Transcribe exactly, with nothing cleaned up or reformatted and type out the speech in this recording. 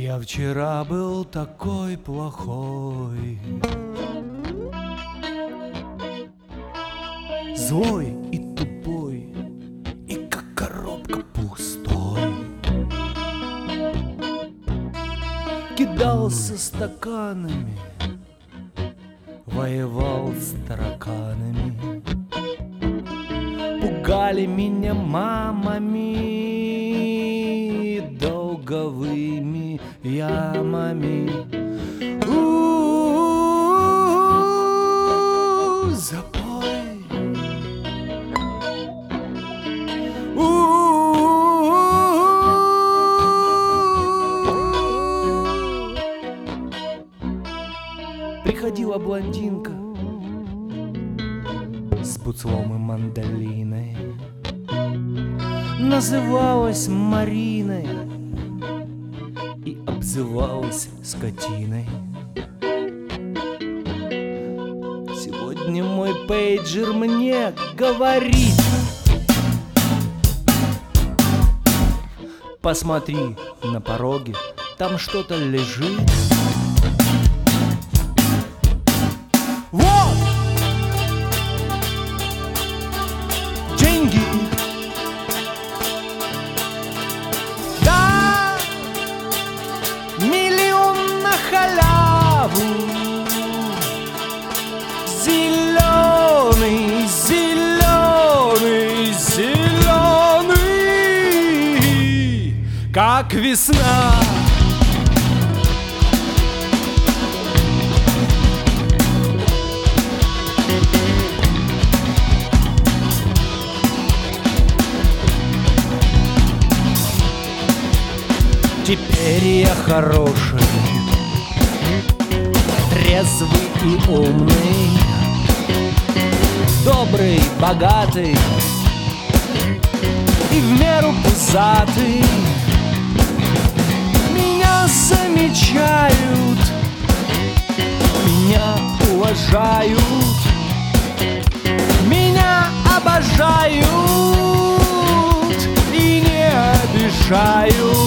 Я вчера был такой плохой, злой и тупой, и как коробка пустой. Кидался стаканами, воевал с тараканами. Пугали меня мамами, долговыми ямами. У-у-у, запой. У-у-у. Приходила блондинка с буцлом и мандолиной, называлась Мариной и обзывалась скотиной. Сегодня мой пейджер мне говорит: посмотри на пороге, там что-то лежит. Вот! Деньги! Да! Миллион на халяву! Зеленый, зеленый, зеленый, как весна! Теперь я хороший, трезвый и умный, добрый, богатый и в меру пузатый. Меня замечают, меня уважают, меня обожают и не обижают.